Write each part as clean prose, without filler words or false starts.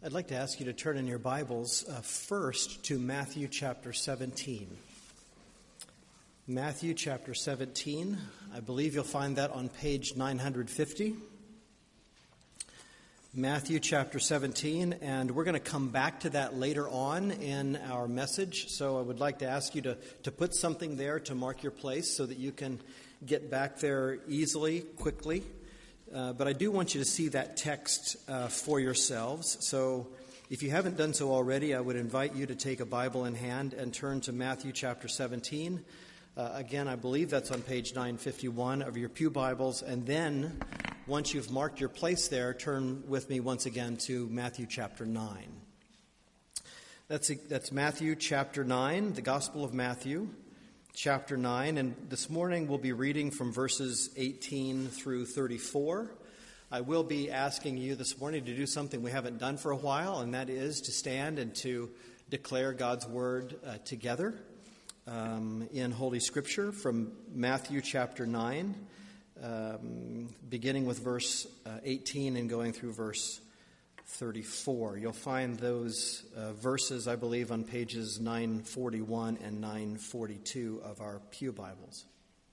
I'd like to ask you to turn in your Bibles first to Matthew chapter 17. Matthew chapter 17. I believe you'll find that on page 950. Matthew chapter 17, and we're going to come back to that later on in our message. So I would like to ask you to put something there to mark your place so that you can get back there easily, quickly. But I do want you to see that text for yourselves. So if you haven't done so already, I would invite you to take a Bible in hand and turn to Matthew chapter 17. Again, I believe that's on page 951 of your pew Bibles. And then, once you've marked your place there, turn with me once again to Matthew chapter 9. That's Matthew chapter 9, the Gospel of Matthew. Chapter 9, and this morning we'll be reading from verses 18 through 34. I will be asking you this morning to do something we haven't done for a while, and that is to stand and to declare God's Word together in Holy Scripture from Matthew chapter 9, beginning with verse 18 and going through verse 34. You'll find those verses, I believe, on pages 941 and 942 of our pew Bibles.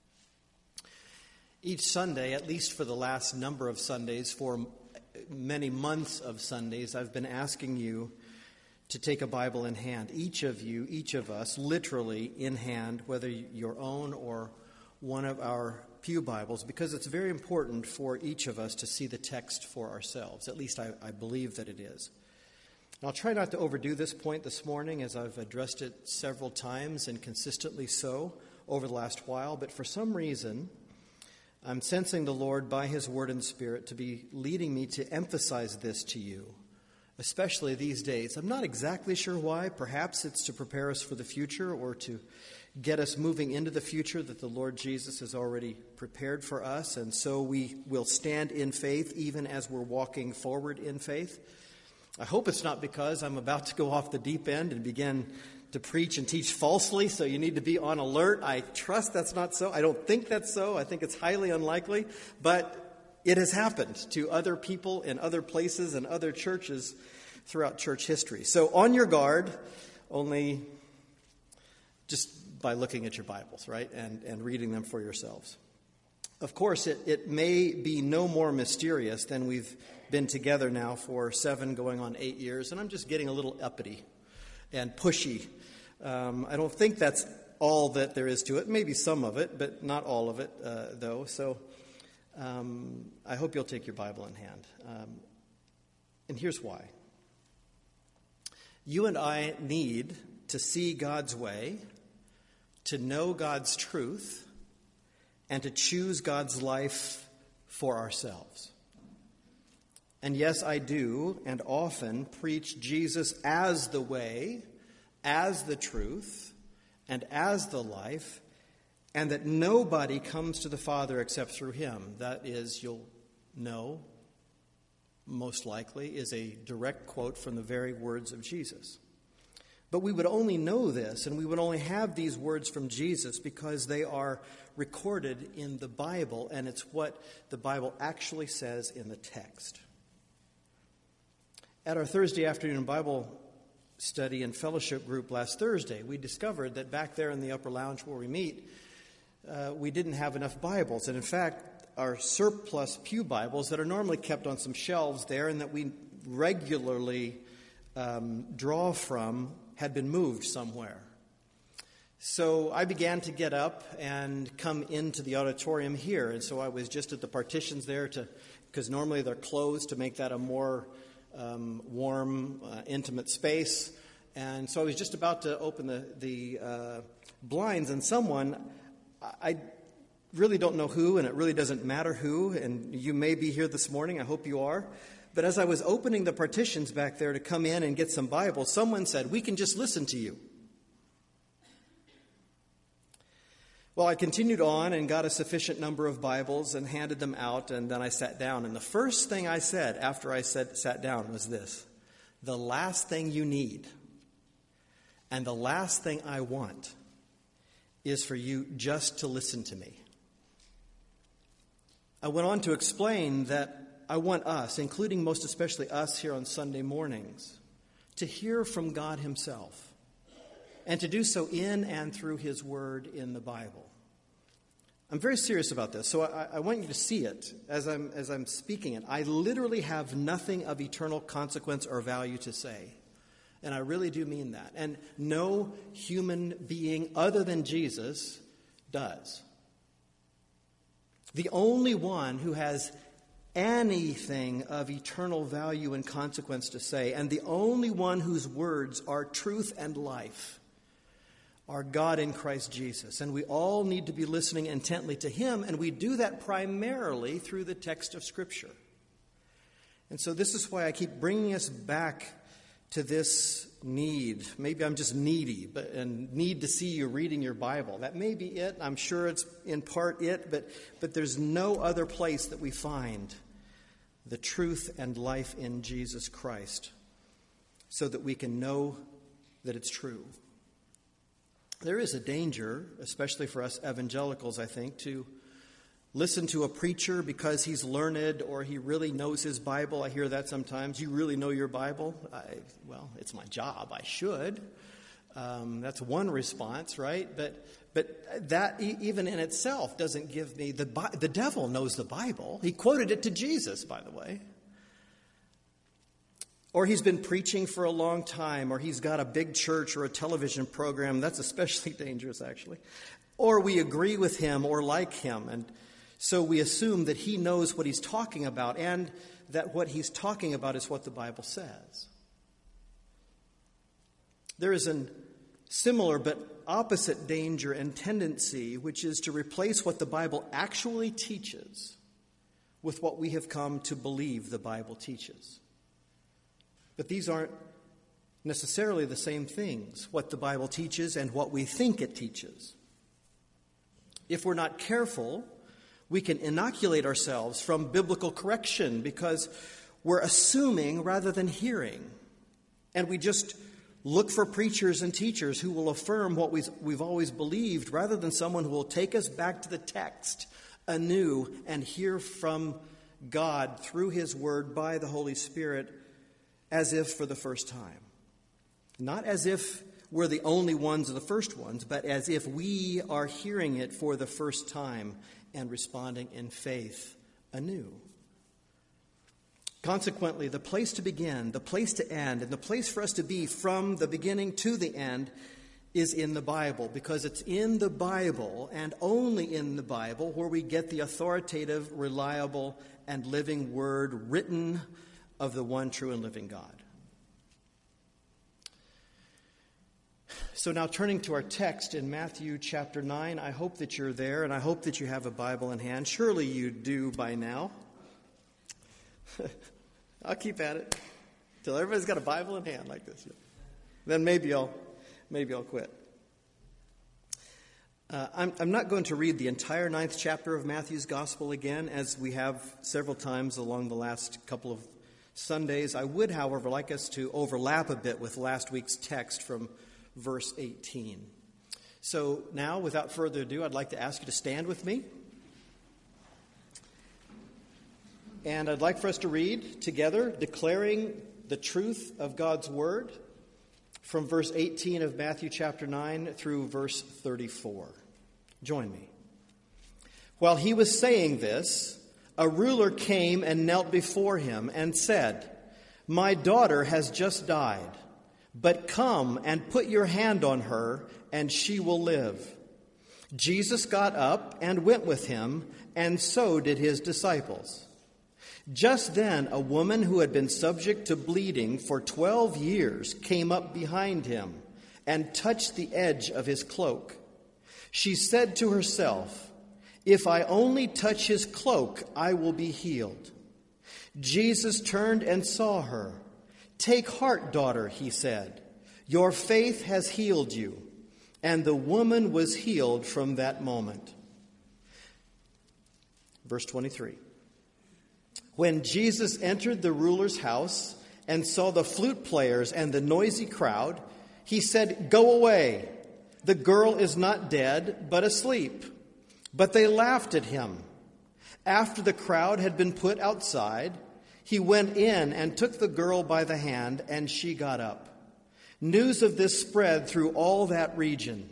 Each Sunday, at least for the last number of Sundays, for many months of Sundays, I've been asking you to take a Bible in hand. Each of you, each of us, literally in hand, whether your own or one of our pew Bibles, because it's very important for each of us to see the text for ourselves. At least I believe that it is. And I'll try not to overdo this point this morning, as I've addressed it several times and consistently so over the last while, but for some reason I'm sensing the Lord by His Word and Spirit to be leading me to emphasize this to you, especially these days. I'm not exactly sure why. Perhaps it's to prepare us for the future or to get us moving into the future that the Lord Jesus has already prepared for us, and so we will stand in faith even as we're walking forward in faith. I hope it's not because I'm about to go off the deep end and begin to preach and teach falsely, so you need to be on alert. I trust that's not so. I don't think that's so. I think it's highly unlikely, but it has happened to other people in other places and other churches throughout church history. So on your guard, only just by looking at your Bibles, right, and reading them for yourselves. Of course, it may be no more mysterious than we've been together now for 7 going on 8 years, and I'm just getting a little uppity and pushy. I don't think that's all that there is to it. Maybe some of it, but not all of it, though. So I hope you'll take your Bible in hand. And here's why. You and I need to see God's way, to know God's truth, and to choose God's life for ourselves. And yes, I do, and often preach Jesus as the way, as the truth, and as the life, and that nobody comes to the Father except through Him. That is, you'll know, most likely, is a direct quote from the very words of Jesus. But we would only know this, and we would only have these words from Jesus because they are recorded in the Bible, and it's what the Bible actually says in the text. At our Thursday afternoon Bible study and fellowship group last Thursday, we discovered that back there in the upper lounge where we meet, we didn't have enough Bibles. And in fact, our surplus pew Bibles that are normally kept on some shelves there and that we regularly draw from had been moved somewhere. So I began to get up and come into the auditorium here. And so I was just at the partitions there because normally they're closed to make that a more warm, intimate space. And so I was just about to open the blinds, and someone, I really don't know who, and it really doesn't matter who, and you may be here this morning, I hope you are. But as I was opening the partitions back there to come in and get some Bibles, someone said, "We can just listen to you." Well, I continued on and got a sufficient number of Bibles and handed them out, and then I sat down. And the first thing I said after I sat down was this: the last thing you need and the last thing I want is for you just to listen to me. I went on to explain that I want us, including most especially us here on Sunday mornings, to hear from God himself and to do so in and through his word in the Bible. I'm very serious about this, so I want you to see it as I'm speaking it. I literally have nothing of eternal consequence or value to say, and I really do mean that. And no human being other than Jesus does. The only one who has anything of eternal value and consequence to say, and the only one whose words are truth and life, are God in Christ Jesus. And we all need to be listening intently to him, and we do that primarily through the text of Scripture. And so this is why I keep bringing us back to this need. Maybe I'm just needy, and need to see you reading your Bible. That may be it. I'm sure it's in part it, but there's no other place that we find the truth and life in Jesus Christ so that we can know that it's true. There is a danger, especially for us evangelicals, I think, to listen to a preacher because he's learned or he really knows his Bible. I hear that sometimes. You really know your Bible? Well, it's my job. I should. That's one response, right? But that even in itself doesn't give me the devil knows the Bible. He quoted it to Jesus, by the way. Or he's been preaching for a long time, or he's got a big church or a television program. That's especially dangerous, actually. Or we agree with him or like him, and so we assume that he knows what he's talking about and that what he's talking about is what the Bible says. There is a similar but opposite danger and tendency, which is to replace what the Bible actually teaches with what we have come to believe the Bible teaches. But these aren't necessarily the same things, what the Bible teaches and what we think it teaches. If we're not careful, we can inoculate ourselves from biblical correction because we're assuming rather than hearing. And we just look for preachers and teachers who will affirm what we've always believed rather than someone who will take us back to the text anew and hear from God through his word by the Holy Spirit as if for the first time. Not as if we're the only ones or the first ones, but as if we are hearing it for the first time and responding in faith anew. Consequently, the place to begin, the place to end, and the place for us to be from the beginning to the end is in the Bible, because it's in the Bible and only in the Bible where we get the authoritative, reliable, and living word written of the one true and living God. So now turning to our text in Matthew chapter 9, I hope that you're there and I hope that you have a Bible in hand. Surely you do by now. I'll keep at it till everybody's got a Bible in hand like this. Then maybe I'll quit. I'm not going to read the entire 9th chapter of Matthew's Gospel again, as we have several times along the last couple of Sundays. I would, however, like us to overlap a bit with last week's text from verse 18. So now, without further ado, I'd like to ask you to stand with me. And I'd like for us to read together, declaring the truth of God's word from verse 18 of Matthew chapter 9 through verse 34. Join me. While he was saying this, a ruler came and knelt before him and said, "My daughter has just died, but come and put your hand on her, and she will live." Jesus got up and went with him, and so did his disciples. Just then, a woman who had been subject to bleeding for 12 years came up behind him and touched the edge of his cloak. She said to herself, "If I only touch his cloak, I will be healed." Jesus turned and saw her. "Take heart, daughter," he said. "Your faith has healed you." And the woman was healed from that moment. Verse 23. When Jesus entered the ruler's house and saw the flute players and the noisy crowd, he said, "Go away. The girl is not dead, but asleep." But they laughed at him. After the crowd had been put outside, he went in and took the girl by the hand, and she got up. News of this spread through all that region.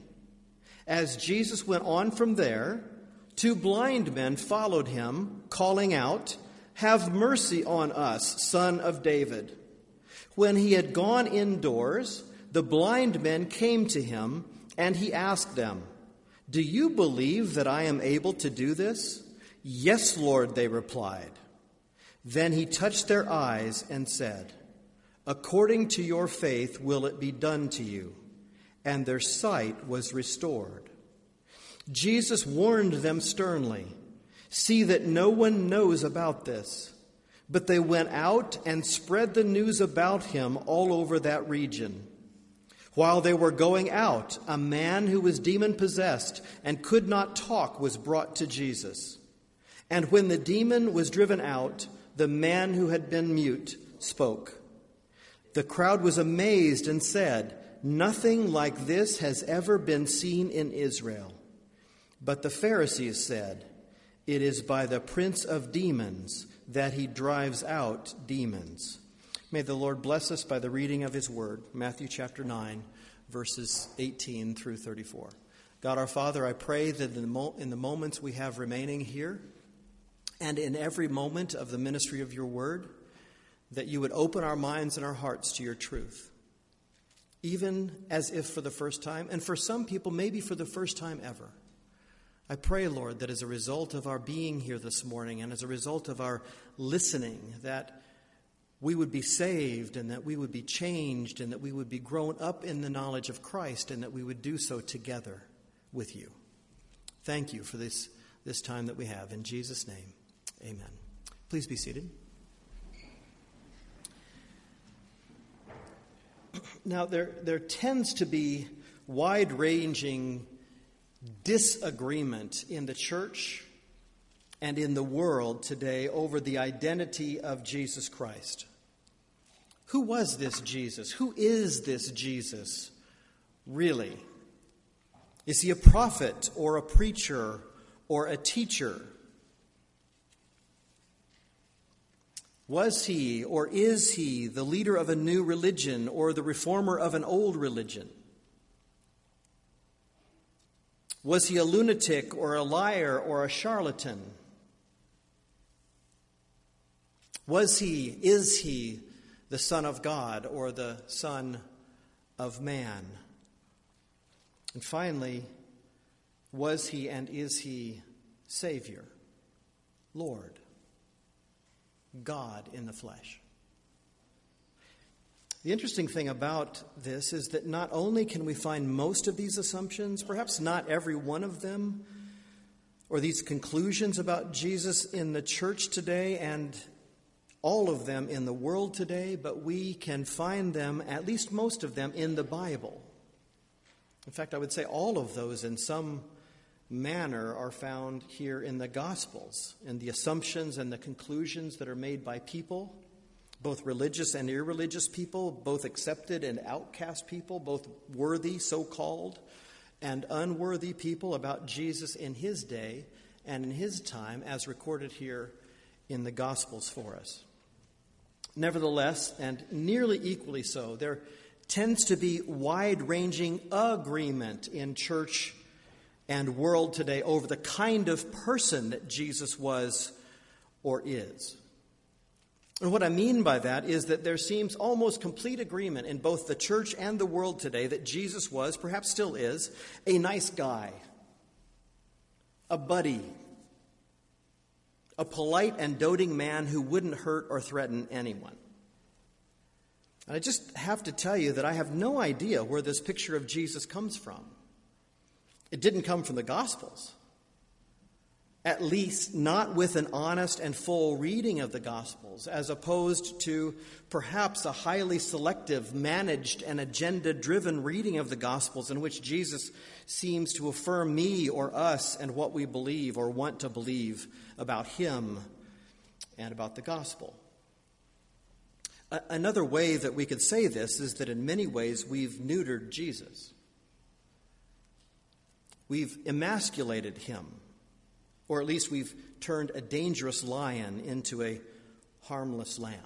As Jesus went on from there, 2 blind men followed him, calling out, "Have mercy on us, Son of David." When he had gone indoors, the blind men came to him, and he asked them, "Do you believe that I am able to do this?" "Yes, Lord," they replied. Then he touched their eyes and said, "According to your faith will it be done to you." And their sight was restored. Jesus warned them sternly, "See that no one knows about this." But they went out and spread the news about him all over that region. While they were going out, a man who was demon-possessed and could not talk was brought to Jesus. And when the demon was driven out, the man who had been mute spoke. The crowd was amazed and said, "Nothing like this has ever been seen in Israel." But the Pharisees said, "It is by the prince of demons that he drives out demons." May the Lord bless us by the reading of his word. Matthew chapter 9, verses 18 through 34. God our Father, I pray that in the moments we have remaining here, and in every moment of the ministry of your word, that you would open our minds and our hearts to your truth, even as if for the first time, and for some people maybe for the first time ever. I pray, Lord, that as a result of our being here this morning and as a result of our listening, that we would be saved and that we would be changed and that we would be grown up in the knowledge of Christ and that we would do so together with you. Thank you for this time that we have. In Jesus' name, amen. Please be seated. Now, there tends to be wide-ranging disagreement in the church and in the world today over the identity of Jesus Christ. Who was this Jesus? Who is this Jesus, really? Is he a prophet or a preacher or a teacher? Was he or is he the leader of a new religion or the reformer of an old religion? Was he a lunatic or a liar or a charlatan? Is he the Son of God or the Son of Man? And finally, was he and is he Savior, Lord, God in the flesh? The interesting thing about this is that not only can we find most of these assumptions, perhaps not every one of them, or these conclusions about Jesus in the church today and all of them in the world today, but we can find them, at least most of them, in the Bible. In fact, I would say all of those in some manner are found here in the Gospels, in the assumptions and the conclusions that are made by people, both religious and irreligious people, both accepted and outcast people, both worthy, so-called, and unworthy people about Jesus in his day and in his time, as recorded here in the Gospels for us. Nevertheless, and nearly equally so, there tends to be wide-ranging agreement in church and world today over the kind of person that Jesus was or is. And what I mean by that is that there seems almost complete agreement in both the church and the world today that Jesus was, perhaps still is, a nice guy, a buddy, a polite and doting man who wouldn't hurt or threaten anyone. And I just have to tell you that I have no idea where this picture of Jesus comes from. It didn't come from the Gospels. At least not with an honest and full reading of the Gospels, as opposed to perhaps a highly selective, managed, and agenda-driven reading of the Gospels in which Jesus seems to affirm me or us and what we believe or want to believe about him and about the Gospel. Another way that we could say this is that in many ways we've neutered Jesus. We've emasculated him. Or at least we've turned a dangerous lion into a harmless lamb.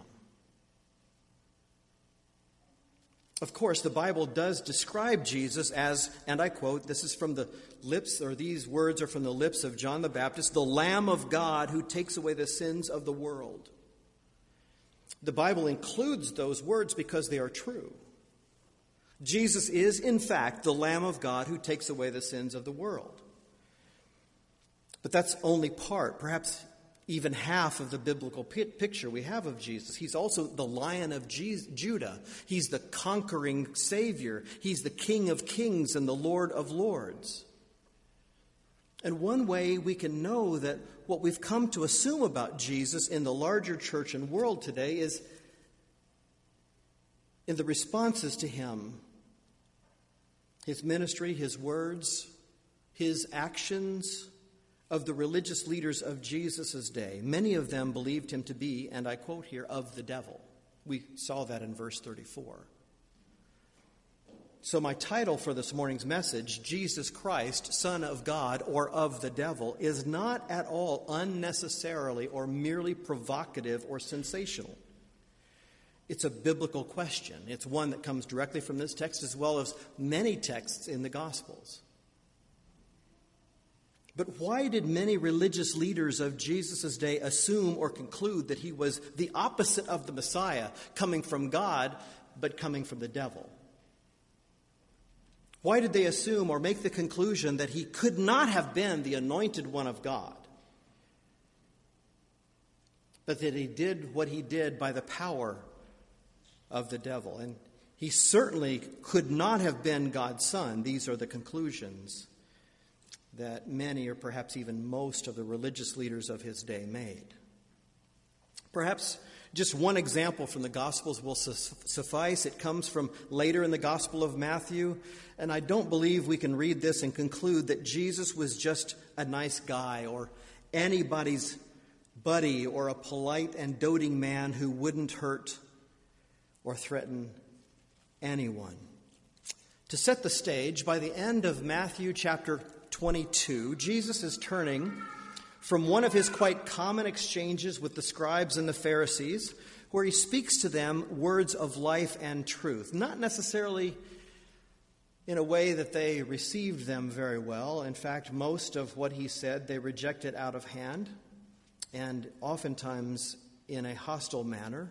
Of course, the Bible does describe Jesus as, and I quote, this is from the lips, or these words are from the lips of John the Baptist, the Lamb of God who takes away the sins of the world. The Bible includes those words because they are true. Jesus is, in fact, the Lamb of God who takes away the sins of the world. But that's only part, perhaps even half of the biblical picture we have of Jesus. He's also the Lion of Judah. He's the conquering Savior. He's the King of Kings and the Lord of Lords. And one way we can know that what we've come to assume about Jesus in the larger church and world today is in the responses to him, his ministry, his words, his actions of the religious leaders of Jesus' day. Many of them believed him to be, and I quote here, of the devil. We saw that in verse 34. So my title for this morning's message, Jesus Christ, Son of God or of the devil, is not at all unnecessarily or merely provocative or sensational. It's a biblical question. It's one that comes directly from this text as well as many texts in the Gospels. But why did many religious leaders of Jesus' day assume or conclude that he was the opposite of the Messiah, coming from God, but coming from the devil? Why did they assume or make the conclusion that he could not have been the anointed one of God, but that he did what he did by the power of the devil? And he certainly could not have been God's son. These are the conclusions that many, or perhaps even most, of the religious leaders of his day made. Perhaps just one example from the Gospels will suffice. It comes from later in the Gospel of Matthew, and I don't believe we can read this and conclude that Jesus was just a nice guy or anybody's buddy or a polite and doting man who wouldn't hurt or threaten anyone. To set the stage, by the end of Matthew chapter 22, Jesus is turning from one of his quite common exchanges with the scribes and the Pharisees, where he speaks to them words of life and truth, not necessarily in a way that they received them very well. In fact, most of what he said they rejected out of hand, and oftentimes in a hostile manner.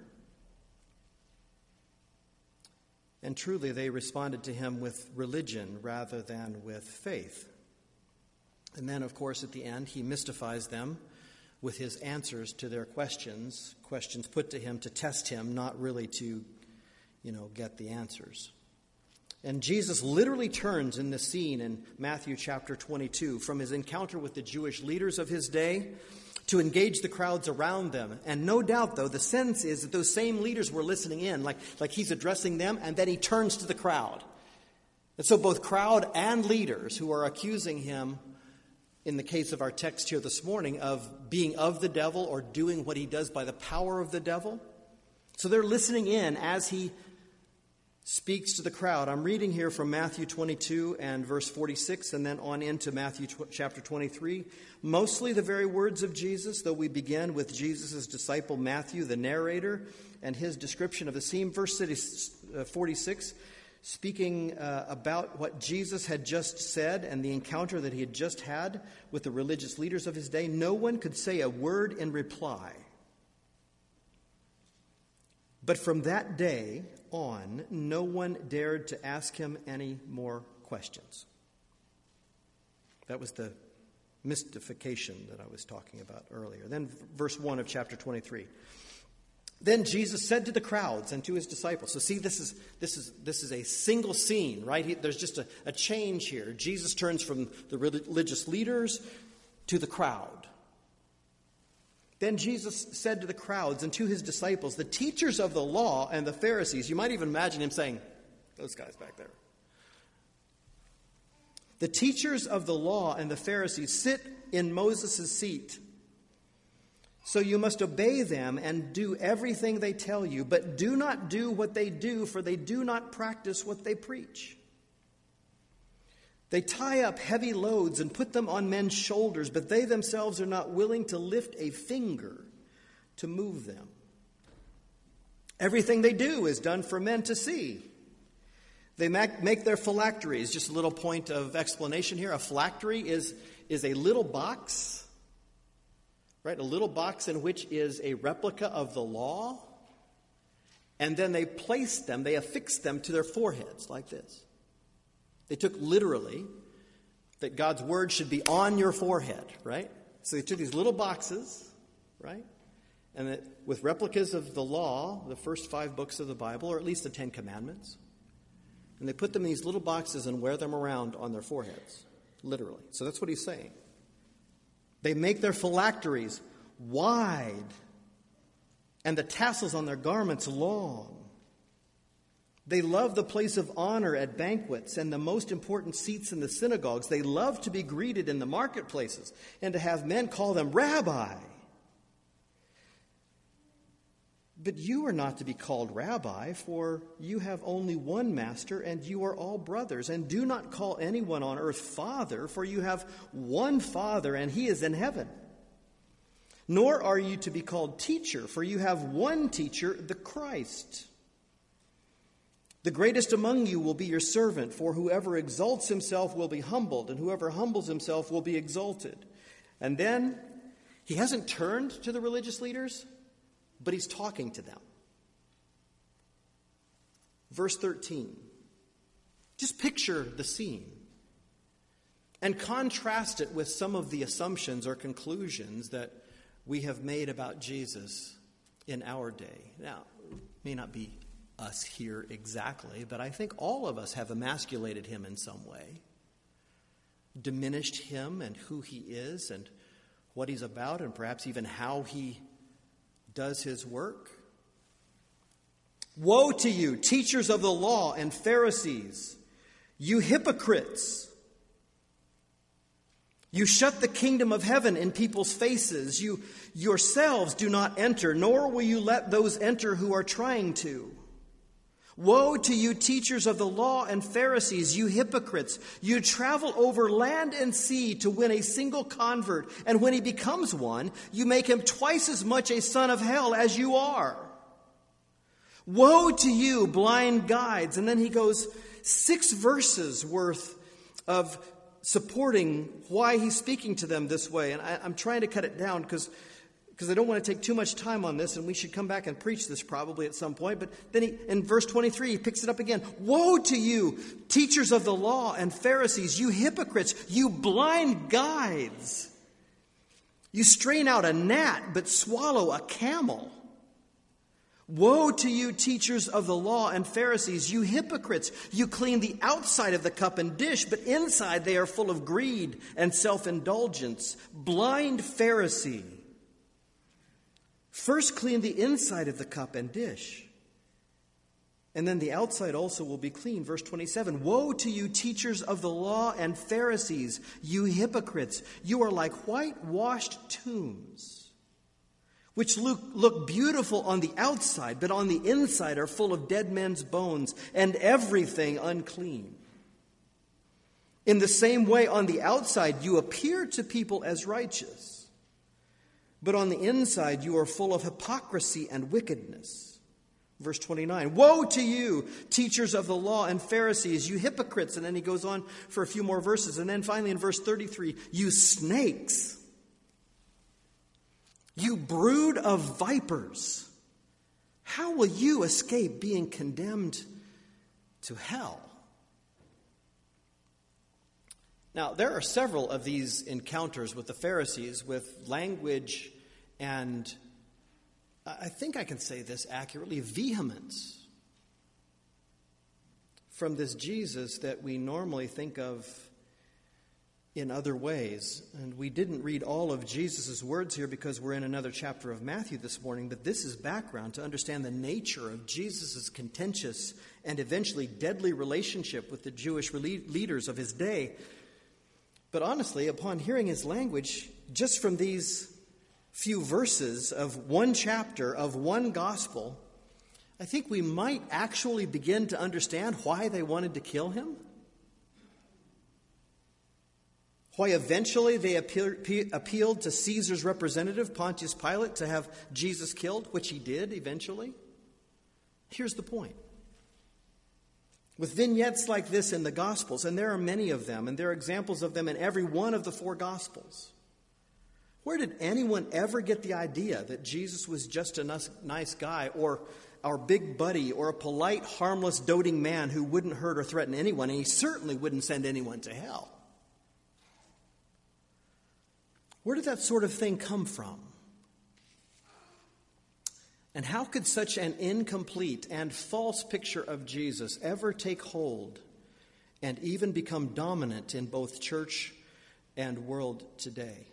And truly, they responded to him with religion rather than with faith. And then, of course, at the end, he mystifies them with his answers to their questions put to him to test him, not really to, get the answers. And Jesus literally turns in this scene in Matthew chapter 22 from his encounter with the Jewish leaders of his day to engage the crowds around them. And no doubt, though, the sense is that those same leaders were listening in, like he's addressing them, and then he turns to the crowd. And so both crowd and leaders who are accusing him, in the case of our text here this morning, of being of the devil or doing what he does by the power of the devil. So they're listening in as he speaks to the crowd. I'm reading here from Matthew 22 and verse 46 and then on into Matthew chapter 23. Mostly the very words of Jesus, though we begin with Jesus' disciple Matthew, the narrator, and his description of the scene. Verse 46, speaking about what Jesus had just said and the encounter that he had just had with the religious leaders of his day. No one could say a word in reply. But from that day on, no one dared to ask him any more questions. That was the mystification that I was talking about earlier. Then verse 1 of chapter 23. Then Jesus said to the crowds and to his disciples. So see, this is a single scene, right? There's just a change here. Jesus turns from the religious leaders to the crowd. Then Jesus said to the crowds and to his disciples, the teachers of the law and the Pharisees, you might even imagine him saying, those guys back there. The teachers of the law and the Pharisees sit in Moses' seat. So you must obey them and do everything they tell you, but do not do what they do, for they do not practice what they preach. They tie up heavy loads and put them on men's shoulders, but they themselves are not willing to lift a finger to move them. Everything they do is done for men to see. They make their phylacteries. Just a little point of explanation here. A phylactery is a little box, right? A little box in which is a replica of the law. And then they affixed them to their foreheads like this. They took literally that God's word should be on your forehead, right? So they took these little boxes, right? And with replicas of the law, the first 5 books of the Bible, or at least the 10 Commandments. And they put them in these little boxes and wear them around on their foreheads, literally. So that's what he's saying. They make their phylacteries wide and the tassels on their garments long. They love the place of honor at banquets and the most important seats in the synagogues. They love to be greeted in the marketplaces and to have men call them Rabbi. But you are not to be called Rabbi, for you have only one master, and you are all brothers. And do not call anyone on earth Father, for you have one Father, and he is in heaven. Nor are you to be called teacher, for you have one teacher, the Christ. The greatest among you will be your servant, for whoever exalts himself will be humbled, and whoever humbles himself will be exalted. And then he hasn't turned to the religious leaders, but he's talking to them. Verse 13. Just picture the scene and contrast it with some of the assumptions or conclusions that we have made about Jesus in our day. Now, it may not be us here exactly, but I think all of us have emasculated him in some way, diminished him and who he is and what he's about, and perhaps even how he does his work. Woe to you, teachers of the law and Pharisees, you hypocrites! You shut the kingdom of heaven in people's faces. You yourselves do not enter, nor will you let those enter who are trying to. Woe to you, teachers of the law and Pharisees, you hypocrites! You travel over land and sea to win a single convert, and when he becomes one, you make him twice as much a son of hell as you are. Woe to you, blind guides! And then he goes 6 verses worth of supporting why he's speaking to them this way. And I'm trying to cut it down because I don't want to take too much time on this, and we should come back and preach this probably at some point. But then in verse 23, he picks it up again. Woe to you, teachers of the law and Pharisees, you hypocrites, you blind guides! You strain out a gnat, but swallow a camel. Woe to you, teachers of the law and Pharisees, you hypocrites! You clean the outside of the cup and dish, but inside they are full of greed and self-indulgence. Blind Pharisee! First clean the inside of the cup and dish, and then the outside also will be clean. Verse 27, woe to you, teachers of the law and Pharisees, you hypocrites! You are like whitewashed tombs, which look beautiful on the outside, but on the inside are full of dead men's bones and everything unclean. In the same way, on the outside you appear to people as righteous, but on the inside you are full of hypocrisy and wickedness. Verse 29, woe to you, teachers of the law and Pharisees, you hypocrites! And then he goes on for a few more verses. And then finally in verse 33, you snakes! You brood of vipers, how will you escape being condemned to hell? Now, there are several of these encounters with the Pharisees with language and, I think I can say this accurately, vehemence from this Jesus that we normally think of in other ways. And we didn't read all of Jesus' words here because we're in another chapter of Matthew this morning, but this is background to understand the nature of Jesus' contentious and eventually deadly relationship with the Jewish leaders of his day. But honestly, upon hearing his language, just from these few verses of one chapter of one gospel, I think we might actually begin to understand why they wanted to kill him. Why eventually they appealed to Caesar's representative, Pontius Pilate, to have Jesus killed, which he did eventually. Here's the point. With vignettes like this in the Gospels, and there are many of them, and there are examples of them in every one of the 4 Gospels, where did anyone ever get the idea that Jesus was just a nice guy, or our big buddy, or a polite, harmless, doting man who wouldn't hurt or threaten anyone, and he certainly wouldn't send anyone to hell? Where did that sort of thing come from? And how could such an incomplete and false picture of Jesus ever take hold and even become dominant in both church and world today?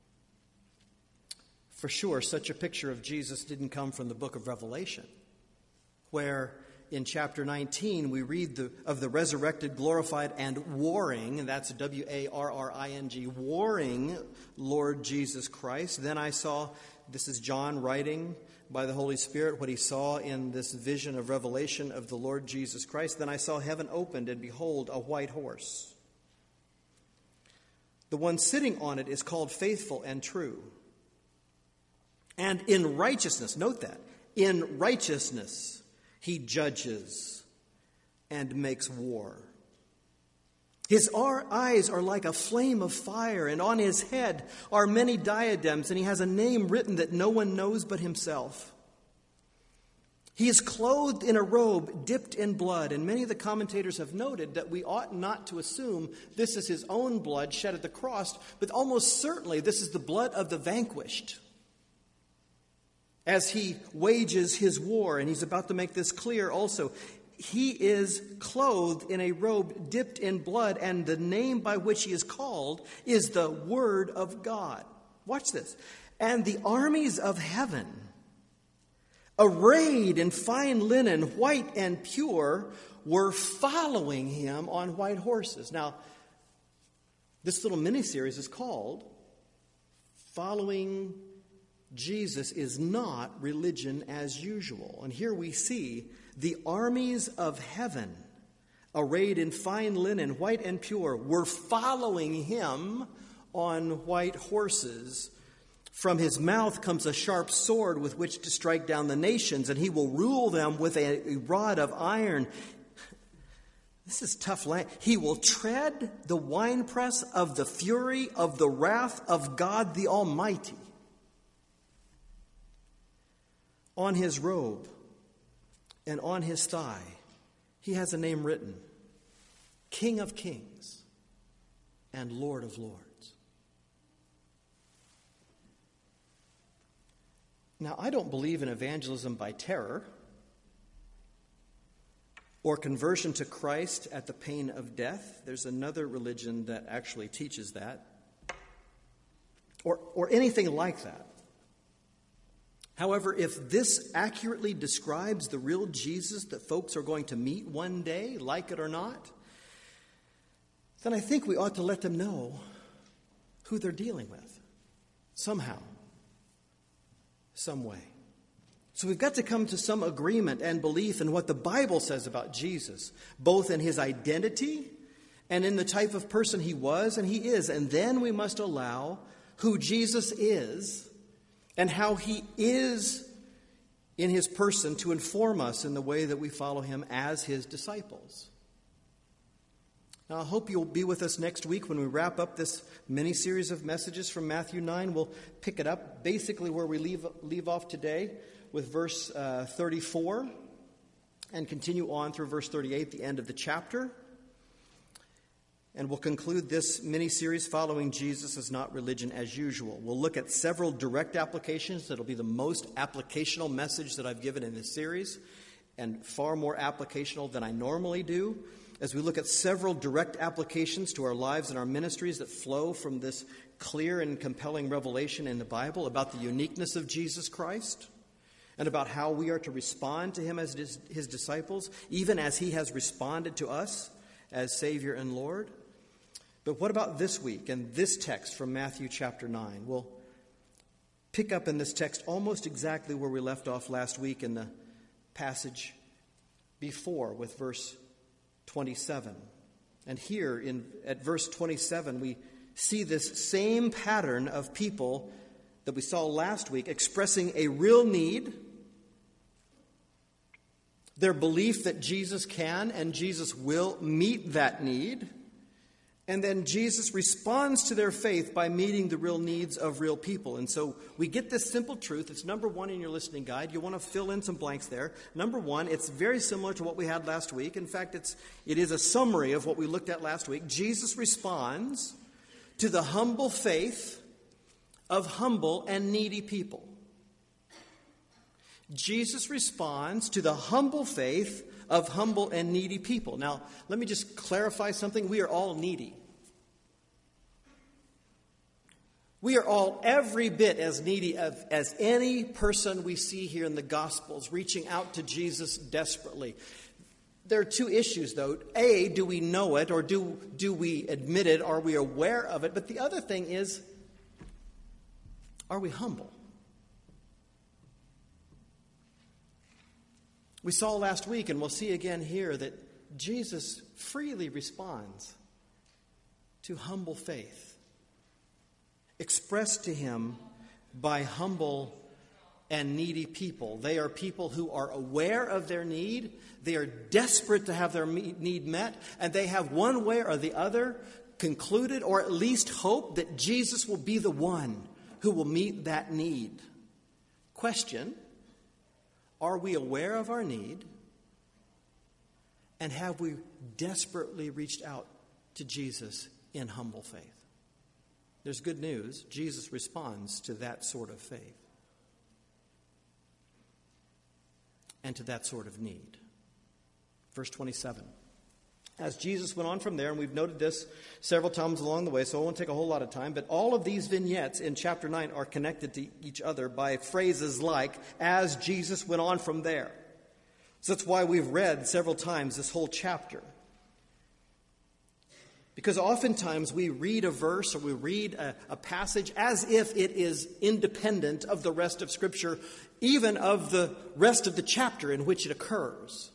For sure, such a picture of Jesus didn't come from the book of Revelation, where in chapter 19 we read of the resurrected, glorified, and warring, and that's W-A-R-R-I-N-G, warring Lord Jesus Christ. Then I saw, this is John writing by the Holy Spirit, what he saw in this vision of Revelation of the Lord Jesus Christ. Then I saw heaven opened, and behold, a white horse. The one sitting on it is called Faithful and True. And in righteousness, note that, in righteousness he judges and makes war. His eyes are like a flame of fire, and on his head are many diadems, and he has a name written that no one knows but himself. He is clothed in a robe dipped in blood, and many of the commentators have noted that we ought not to assume this is his own blood shed at the cross, but almost certainly this is the blood of the vanquished, as he wages his war. And he's about to make this clear also. He is clothed in a robe dipped in blood, and the name by which he is called is the Word of God. Watch this. And the armies of heaven, arrayed in fine linen, white and pure, were following him on white horses. Now, this little mini-series is called Following Jesus is Not Religion as Usual. And here we see the armies of heaven, arrayed in fine linen, white and pure, were following him on white horses. From his mouth comes a sharp sword with which to strike down the nations, and he will rule them with a rod of iron. This is tough language. He will tread the winepress of the fury of the wrath of God the Almighty. On his robe and on his thigh, he has a name written, King of Kings and Lord of Lords. Now, I don't believe in evangelism by terror or conversion to Christ at the pain of death. There's another religion that actually teaches that, or anything like that. However, if this accurately describes the real Jesus that folks are going to meet one day, like it or not, then I think we ought to let them know who they're dealing with, somehow, some way. So we've got to come to some agreement and belief in what the Bible says about Jesus, both in his identity and in the type of person he was and he is. And then we must allow who Jesus is and how he is in his person to inform us in the way that we follow him as his disciples. Now, I hope you'll be with us next week when we wrap up this mini-series of messages from Matthew 9. We'll pick it up basically where we leave off today with verse 34 and continue on through verse 38, the end of the chapter. And we'll conclude this mini-series, Following Jesus is Not Religion as Usual. We'll look at several direct applications. That'll be the most applicational message that I've given in this series, and far more applicational than I normally do, as we look at several direct applications to our lives and our ministries that flow from this clear and compelling revelation in the Bible about the uniqueness of Jesus Christ and about how we are to respond to him as his disciples, even as he has responded to us as Savior and Lord. But what about this week and this text from Matthew chapter 9? We'll pick up in this text almost exactly where we left off last week in the passage before with verse 27. And here at verse 27 we see this same pattern of people that we saw last week expressing a real need, their belief that Jesus can and Jesus will meet that need, and then Jesus responds to their faith by meeting the real needs of real people. And so we get this simple truth. It's number one in your listening guide. You want to fill in some blanks there. Number one, it's very similar to what we had last week. In fact, it is a summary of what we looked at last week. Jesus responds to the humble faith of humble and needy people. Jesus responds to the humble faith of humble and needy people. Now, let me just clarify something. We are all needy. We are all every bit as needy as any person we see here in the Gospels reaching out to Jesus desperately. There are two issues, though. A, do we know it, or do we admit it? Are we aware of it? But the other thing is, are we humble? We saw last week, and we'll see again here, that Jesus freely responds to humble faith, expressed to him by humble and needy people. They are people who are aware of their need. They are desperate to have their need met, and they have one way or the other concluded, or at least hope, that Jesus will be the one who will meet that need. Question: are we aware of our need? And have we desperately reached out to Jesus in humble faith? There's good news. Jesus responds to that sort of faith and to that sort of need. Verse 27. As Jesus went on from there, and we've noted this several times along the way, so I won't take a whole lot of time, but all of these vignettes in chapter 9 are connected to each other by phrases like, as Jesus went on from there. So that's why we've read several times this whole chapter. Because oftentimes we read a verse or we read a passage as if it is independent of the rest of Scripture, even of the rest of the chapter in which it occurs.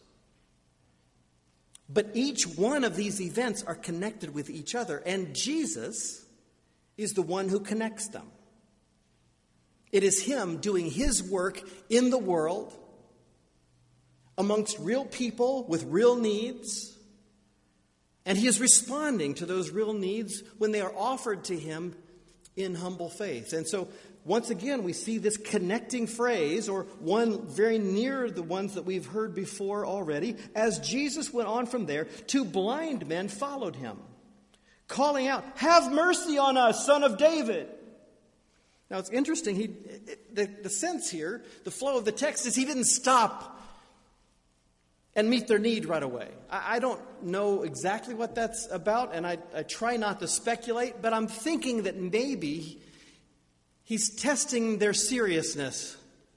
But each one of these events are connected with each other, and Jesus is the one who connects them. It is him doing his work in the world, amongst real people with real needs, and he is responding to those real needs when they are offered to him in humble faith. And so, once again, we see this connecting phrase, or one very near the ones that we've heard before already. As Jesus went on from there, 2 blind men followed him, calling out, "Have mercy on us, Son of David." Now, it's interesting. The sense here, the flow of the text, is he didn't stop and meet their need right away. I don't know exactly what that's about, and I try not to speculate, but I'm thinking that maybe he's testing their seriousness.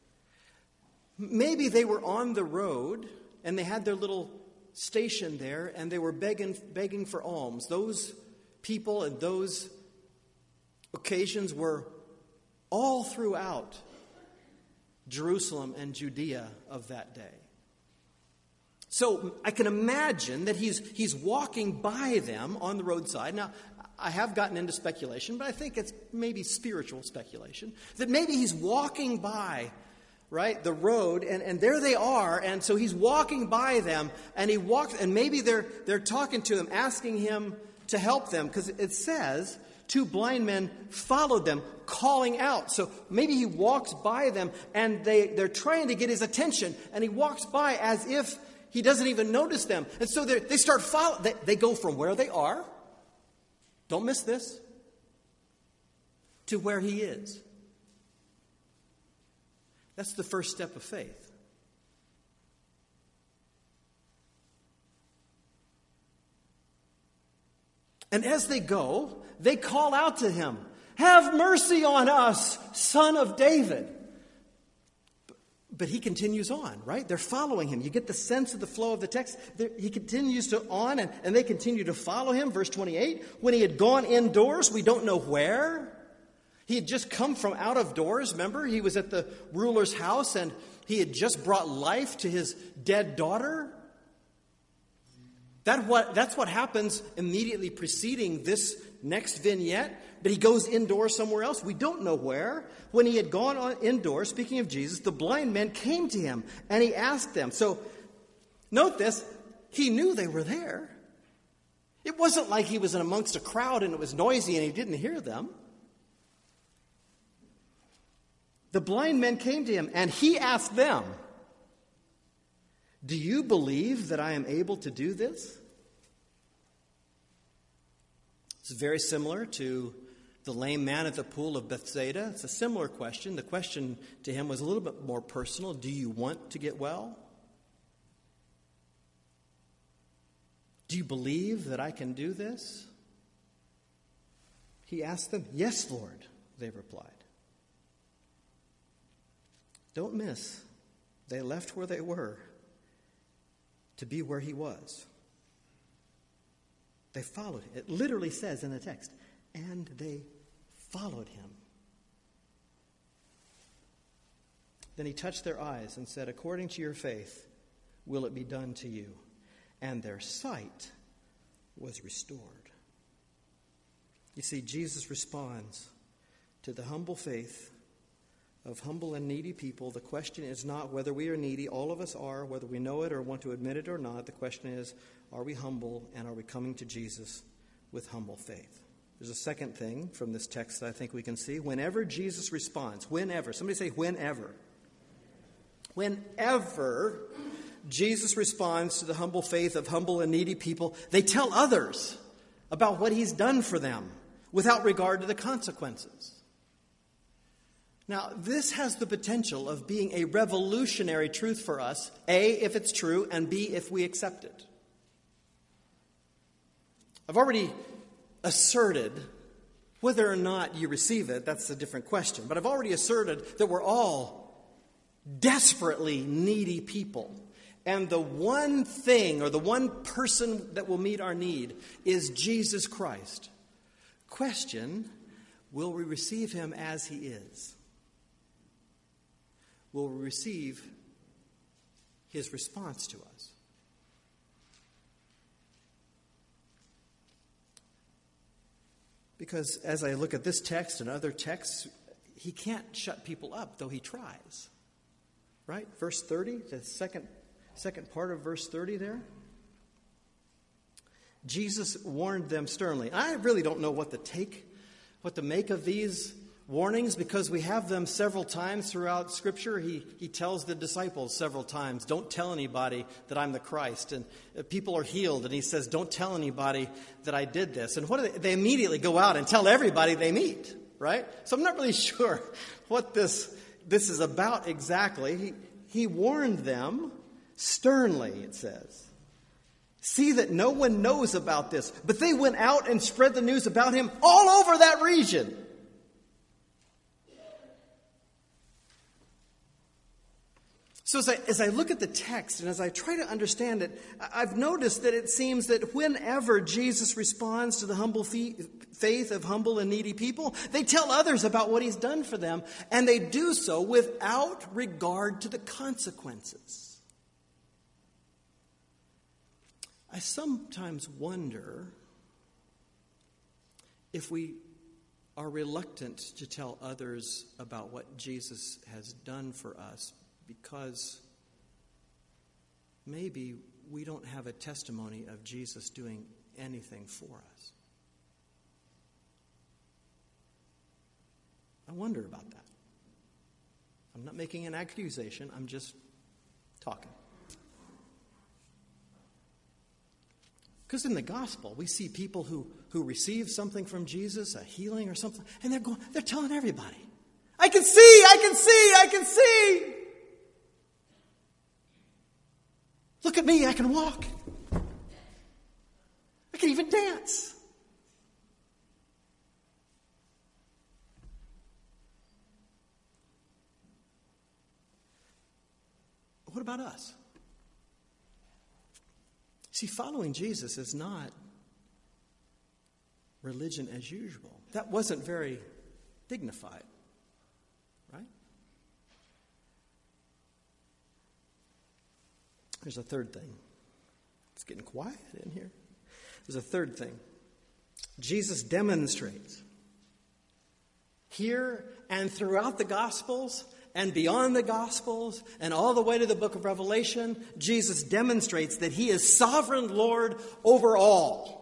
Maybe they were on the road, and they had their little station there, and they were begging for alms. Those people and those occasions were all throughout Jerusalem and Judea of that day. So I can imagine that he's walking by them on the roadside. Now, I have gotten into speculation, but I think it's maybe spiritual speculation, that maybe he's walking by, right, the road, and there they are, and so he's walking by them, and he walks, and maybe they're talking to him, asking him to help them, because it says 2 blind men followed them, calling out. So maybe he walks by them, and they're trying to get his attention, and he walks by as if he doesn't even notice them. And so they start following. They go from where they are, don't miss this, to where he is. That's the first step of faith. And as they go, they call out to him, "Have mercy on us, Son of David." But he continues on, right? They're following him. You get the sense of the flow of the text. He continues on, and they continue to follow him. Verse 28, when he had gone indoors, we don't know where. He had just come from out of doors. Remember, he was at the ruler's house, and he had just brought life to his dead daughter. That's what happens immediately preceding this next vignette. But he goes indoors somewhere else. We don't know where. When he had gone indoors, speaking of Jesus, the blind men came to him and he asked them. So note this. He knew they were there. It wasn't like he was in amongst a crowd and it was noisy and he didn't hear them. The blind men came to him and he asked them, "Do you believe that I am able to do this?" It's very similar to the lame man at the pool of Bethsaida. It's a similar question. The question to him was a little bit more personal. Do you want to get well? Do you believe that I can do this? He asked them. "Yes, Lord," they replied. Don't miss. They left where they were to be where he was. They followed him. It literally says in the text, and they followed him. Then he touched their eyes and said, "According to your faith, will it be done to you?" And their sight was restored. You see, Jesus responds to the humble faith of humble and needy people. The question is not whether we are needy. All of us are, whether we know it or want to admit it or not. The question is, are we humble and are we coming to Jesus with humble faith? There's a second thing from this text that I think we can see. Whenever Jesus responds, whenever, somebody say whenever. Whenever Jesus responds to the humble faith of humble and needy people, they tell others about what he's done for them without regard to the consequences. Now, this has the potential of being a revolutionary truth for us, A, if it's true, and B, if we accept it. I've already asserted, whether or not you receive it, that's a different question, but I've already asserted that we're all desperately needy people. And the one thing or the one person that will meet our need is Jesus Christ. Question, will we receive him as he is? Will we receive his response to us? Because as I look at this text and other texts, he can't shut people up, though he tries. Right? Verse 30, the second part of verse 30 there. Jesus warned them sternly. I really don't know what to make of these warnings, because we have them several times throughout Scripture. He tells the disciples several times, "Don't tell anybody that I'm the Christ." And people are healed, and he says, "Don't tell anybody that I did this." And what do they immediately go out and tell everybody they meet, right? So I'm not really sure what this is about exactly. He warned them sternly, it says. "See that no one knows about this." But they went out and spread the news about him all over that region. So as I look at the text and as I try to understand it, I've noticed that it seems that whenever Jesus responds to the humble faith of humble and needy people, they tell others about what he's done for them, and they do so without regard to the consequences. I sometimes wonder if we are reluctant to tell others about what Jesus has done for us because maybe we don't have a testimony of Jesus doing anything for us. I wonder about that. I'm not making an accusation, I'm just talking. Because in the gospel, we see people who receive something from Jesus, a healing or something, and they're telling everybody, I can see. Look at me, I can walk. I can even dance. What about us? See, following Jesus is not religion as usual. That wasn't very dignified, right? There's a third thing. It's getting quiet in here. There's a third thing. Jesus demonstrates here and throughout the Gospels and beyond the Gospels and all the way to the book of Revelation, Jesus demonstrates that he is sovereign Lord over all.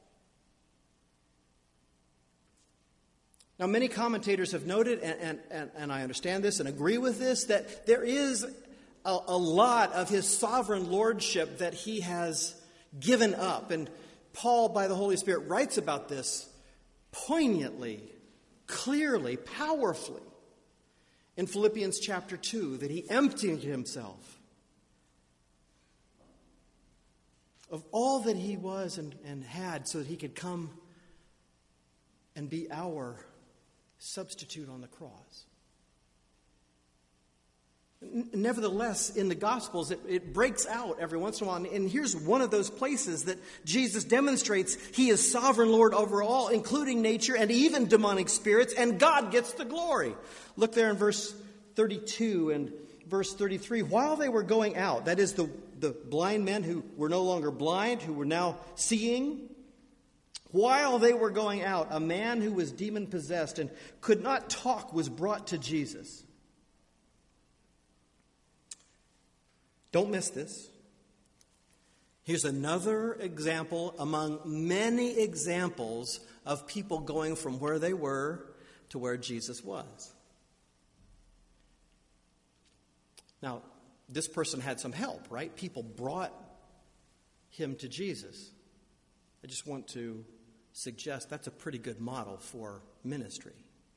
Now, many commentators have noted, and I understand this and agree with this, that there is a lot of his sovereign lordship that he has given up. And Paul, by the Holy Spirit, writes about this poignantly, clearly, powerfully in Philippians chapter 2, that he emptied himself of all that he was and had so that he could come and be our substitute on the cross. Nevertheless, in the Gospels, it breaks out every once in a while. And here's one of those places that Jesus demonstrates he is sovereign Lord over all, including nature and even demonic spirits, and God gets the glory. Look there in verse 32 and verse 33. While they were going out, that is the blind men who were no longer blind, who were now seeing, while they were going out, a man who was demon-possessed and could not talk was brought to Jesus. Don't miss this. Here's another example among many examples of people going from where they were to where Jesus was. Now, this person had some help, right? People brought him to Jesus. I just want to suggest that's a pretty good model for ministry.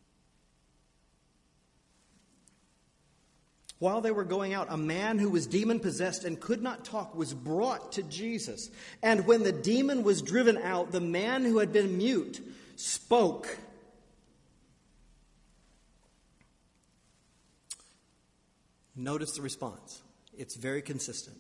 While they were going out, a man who was demon-possessed and could not talk was brought to Jesus. And when the demon was driven out, the man who had been mute spoke. Notice the response. It's very consistent.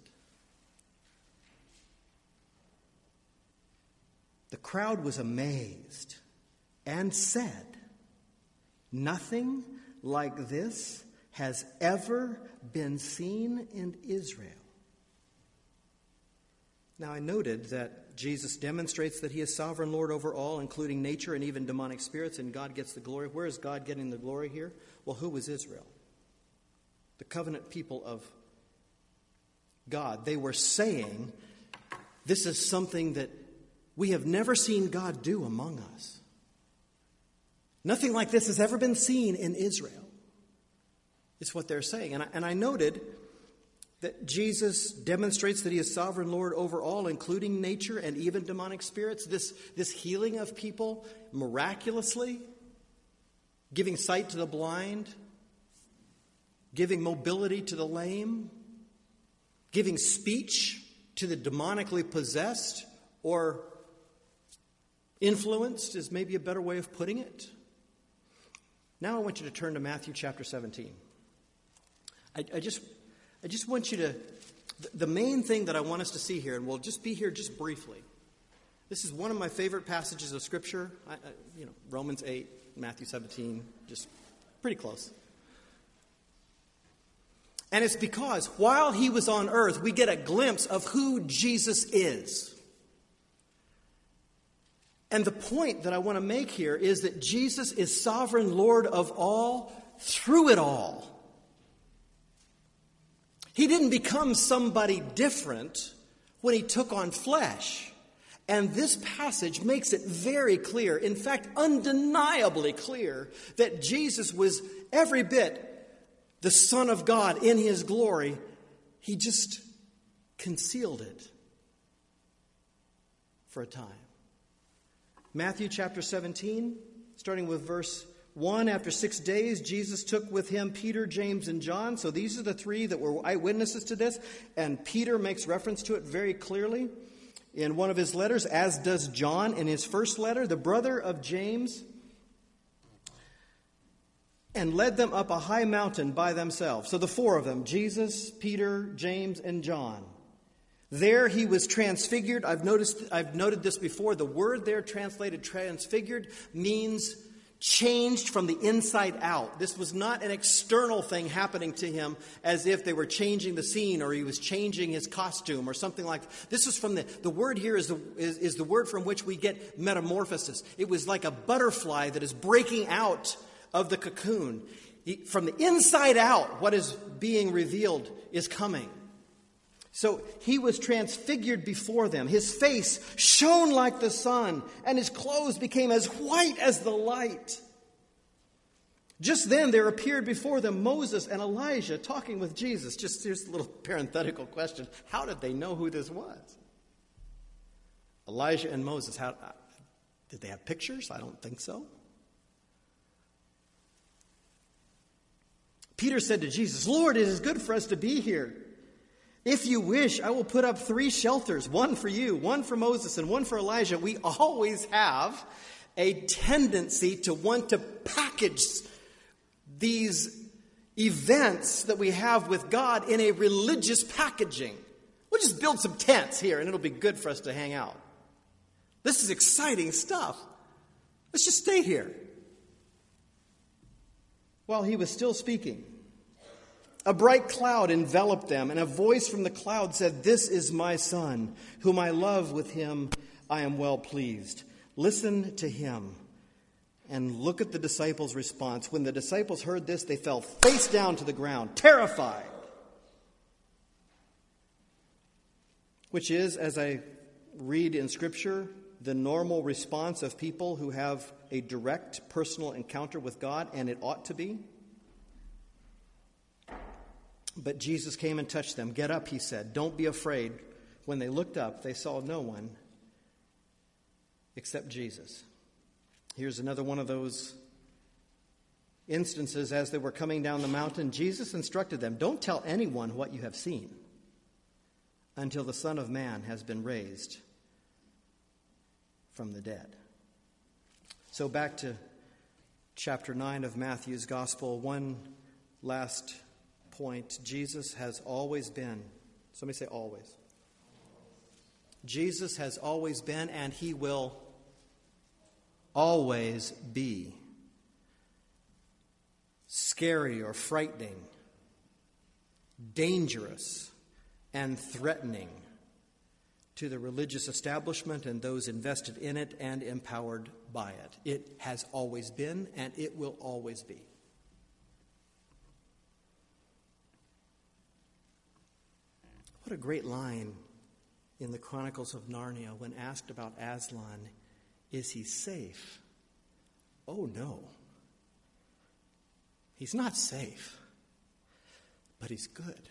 The crowd was amazed and said, "Nothing like this has ever been seen in Israel." Now, I noted that Jesus demonstrates that he is sovereign Lord over all, including nature and even demonic spirits, and God gets the glory. Where is God getting the glory here? Well, who was Israel? The covenant people of God. They were saying, this is something that we have never seen God do among us. Nothing like this has ever been seen in Israel. It's what they're saying. And I noted that Jesus demonstrates that he is sovereign Lord over all, including nature and even demonic spirits. This healing of people miraculously, giving sight to the blind, giving mobility to the lame, giving speech to the demonically possessed or influenced is maybe a better way of putting it. Now I want you to turn to Matthew chapter 17. I just want you to, the main thing that I want us to see here, and we'll just be here just briefly. This is one of my favorite passages of Scripture. Romans 8, Matthew 17, just pretty close. And it's because while he was on earth, we get a glimpse of who Jesus is. And the point that I want to make here is that Jesus is sovereign Lord of all through it all. He didn't become somebody different when he took on flesh. And this passage makes it very clear, in fact, undeniably clear, that Jesus was every bit the Son of God in his glory. He just concealed it for a time. Matthew chapter 17, starting with verse 1, after 6 days, Jesus took with him Peter, James, and John. So these are the three that were eyewitnesses to this. And Peter makes reference to it very clearly in one of his letters, as does John in his first letter, the brother of James, and led them up a high mountain by themselves. So the four of them, Jesus, Peter, James, and John. There he was transfigured. I've noted this before. The word there translated transfigured means changed from the inside out. This was not an external thing happening to him as if they were changing the scene or he was changing his costume or something like that. This was from the word here is the word from which we get metamorphosis. It was like a butterfly that is breaking out of the cocoon. From the inside out, what is being revealed is coming. So he was transfigured before them. His face shone like the sun, and his clothes became as white as the light. Just then there appeared before them Moses and Elijah talking with Jesus. Just here's a little parenthetical question. How did they know who this was? Elijah and Moses, did they have pictures? I don't think so. Peter said to Jesus, "Lord, it is good for us to be here. If you wish, I will put up 3 shelters, one for you, one for Moses, and one for Elijah." We always have a tendency to want to package these events that we have with God in a religious packaging. We'll just build some tents here and it'll be good for us to hang out. This is exciting stuff. Let's just stay here. While he was still speaking, a bright cloud enveloped them, and a voice from the cloud said, "This is my son, whom I love. With him I am well pleased. Listen to him." And look at the disciples' response. When the disciples heard this, they fell face down to the ground, terrified. Which is, as I read in Scripture, the normal response of people who have a direct personal encounter with God, and it ought to be. But Jesus came and touched them. "Get up," he said. "Don't be afraid." When they looked up, they saw no one except Jesus. Here's another one of those instances. As they were coming down the mountain, Jesus instructed them, "Don't tell anyone what you have seen until the Son of Man has been raised from the dead." So back to chapter 9 of Matthew's Gospel. One last point. Jesus has always been. Somebody say always. Jesus has always been, and he will always be. Scary or frightening, dangerous and threatening to the religious establishment and those invested in it and empowered by it. It has always been, and it will always be. What a great line in the Chronicles of Narnia when asked about Aslan. Is he safe? Oh, no. He's not safe, but he's good.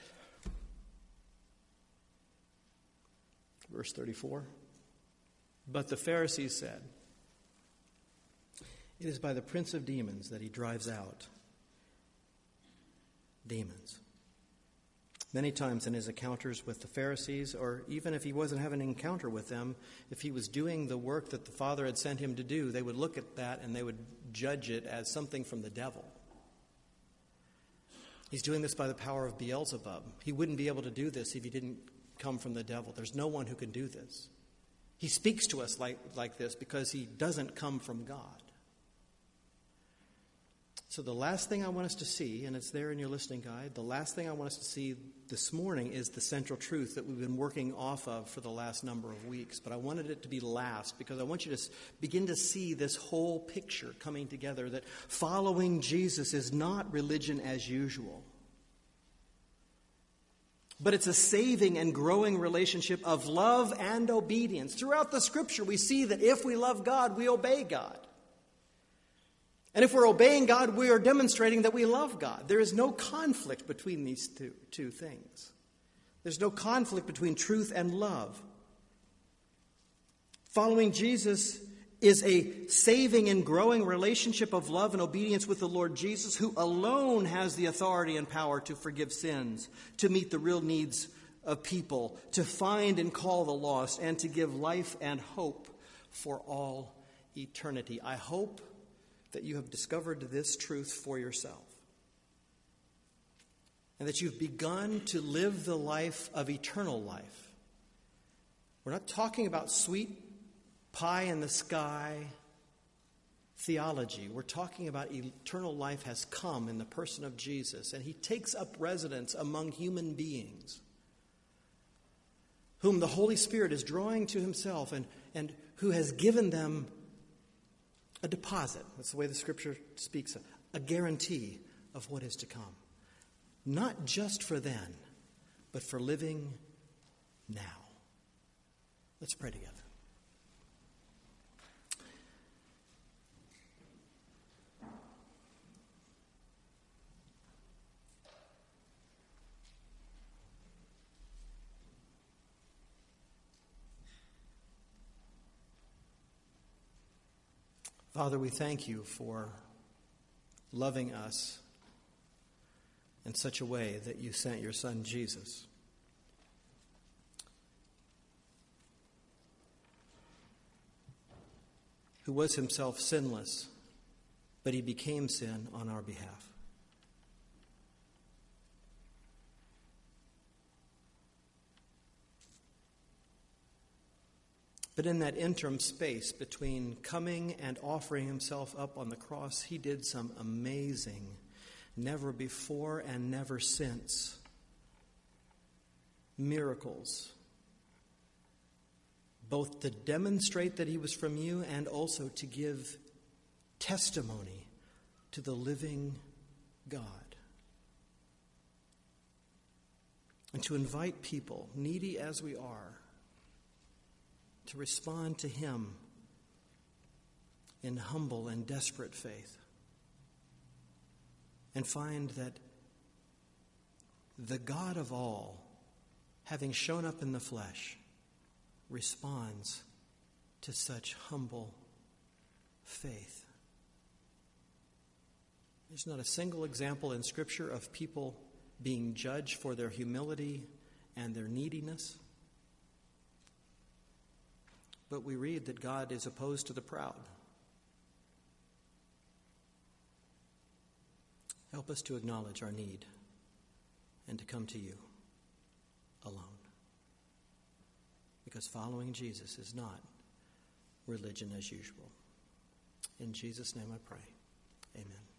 Verse 34. But the Pharisees said, "It is by the prince of demons that he drives out demons." Many times in his encounters with the Pharisees, or even if he wasn't having an encounter with them, if he was doing the work that the Father had sent him to do, they would look at that and they would judge it as something from the devil. He's doing this by the power of Beelzebub. He wouldn't be able to do this if he didn't come from the devil. There's no one who can do this. He speaks to us like this because he doesn't come from God. So the last thing I want us to see, and it's there in your listening guide, the last thing I want us to see this morning is the central truth that we've been working off of for the last number of weeks. But I wanted it to be last because I want you to begin to see this whole picture coming together, that following Jesus is not religion as usual. But it's a saving and growing relationship of love and obedience. Throughout the Scripture, we see that if we love God, we obey God. And if we're obeying God, we are demonstrating that we love God. There is no conflict between these two things. There's no conflict between truth and love. Following Jesus is a saving and growing relationship of love and obedience with the Lord Jesus, who alone has the authority and power to forgive sins, to meet the real needs of people, to find and call the lost, and to give life and hope for all eternity. I hope that you have discovered this truth for yourself, and that you've begun to live the life of eternal life. We're not talking about sweet pie in the sky, theology. We're talking about eternal life has come in the person of Jesus, and he takes up residence among human beings, whom the Holy Spirit is drawing to himself and who has given them a deposit. That's the way the Scripture speaks of a guarantee of what is to come. Not just for then, but for living now. Let's pray together. Father, we thank you for loving us in such a way that you sent your Son Jesus. Who was himself sinless, but he became sin on our behalf. But in that interim space between coming and offering himself up on the cross, he did some amazing, never before and never since miracles, both to demonstrate that he was from you and also to give testimony to the living God. And to invite people, needy as we are, to respond to him in humble and desperate faith and find that the God of all, having shown up in the flesh, responds to such humble faith. There's not a single example in Scripture of people being judged for their humility and their neediness. But we read that God is opposed to the proud. Help us to acknowledge our need and to come to you alone. Because following Jesus is not religion as usual. In Jesus' name I pray. Amen.